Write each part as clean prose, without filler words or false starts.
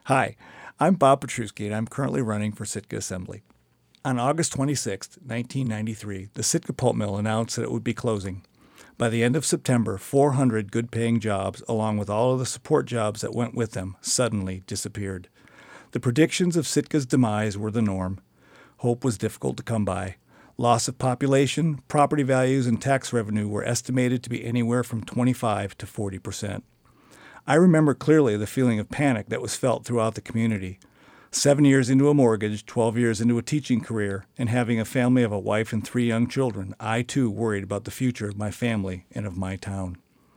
Hi, I'm Bob Petruski, and I'm currently running for Sitka Assembly. On August 26, 1993, the Sitka Pulp Mill announced that it would be closing. By the end of September, 400 good-paying jobs, along with all of the support jobs that went with them, suddenly disappeared. The predictions of Sitka's demise were the norm. Hope was difficult to come by. Loss of population, property values, and tax revenue were estimated to be anywhere from 25 to 40%. I remember clearly the feeling of panic that was felt throughout the community. 7 years into a mortgage, 12 years into a teaching career, and having a family of a wife and 3 young children, I too worried about the future of my family and of my town.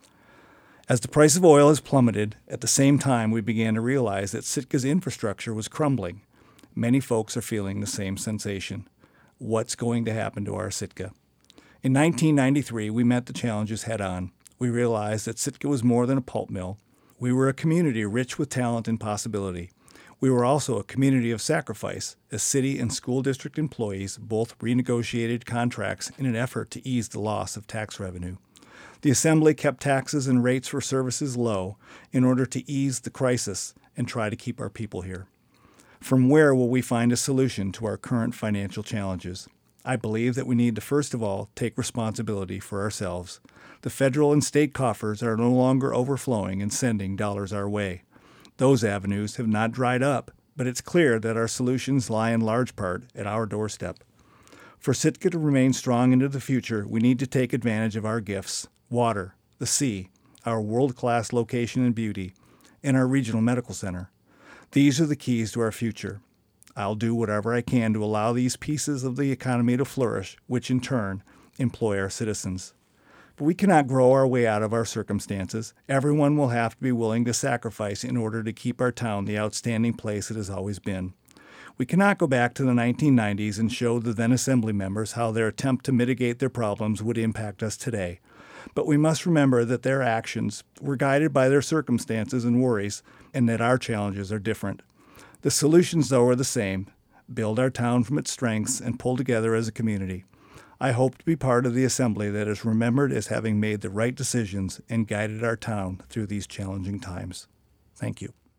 As the price of oil has plummeted, at the same time we began to realize that Sitka's infrastructure was crumbling. Many folks are feeling the same sensation. What's going to happen to our Sitka? In 1993, we met the challenges head on. We realized that Sitka was more than a pulp mill. We were a community rich with talent and possibility. We were also a community of sacrifice, as city and school district employees both renegotiated contracts in an effort to ease the loss of tax revenue. The Assembly kept taxes and rates for services low in order to ease the crisis and try to keep our people here. From where will we find a solution to our current financial challenges? I believe that we need to first of all take responsibility for ourselves. The federal and state coffers are no longer overflowing and sending dollars our way. Those avenues have not dried up, but it's clear that our solutions lie in large part at our doorstep. For Sitka to remain strong into the future, we need to take advantage of our gifts: water, the sea, our world-class location and beauty, and our regional medical center. These are the keys to our future. I'll do whatever I can to allow these pieces of the economy to flourish, which in turn employ our citizens. But we cannot grow our way out of our circumstances. Everyone will have to be willing to sacrifice in order to keep our town the outstanding place it has always been. We cannot go back to the 1990s and show the then Assembly members how their attempt to mitigate their problems would impact us today. But we must remember that their actions were guided by their circumstances and worries, and that our challenges are different. The solutions, though, are the same: build our town from its strengths and pull together as a community. I hope to be part of the Assembly that is remembered as having made the right decisions and guided our town through these challenging times. Thank you.